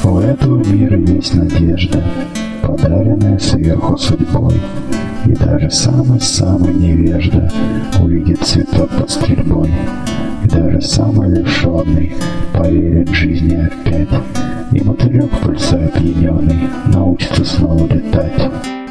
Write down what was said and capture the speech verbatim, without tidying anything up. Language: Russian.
У этого мира есть надежда, подаренная сверху судьбой, и даже самый-самый невежда увидит цветок под стрельбой, и даже самый лишенный поверит жизни опять, и мотылек в пыльце опьяненный научится снова летать.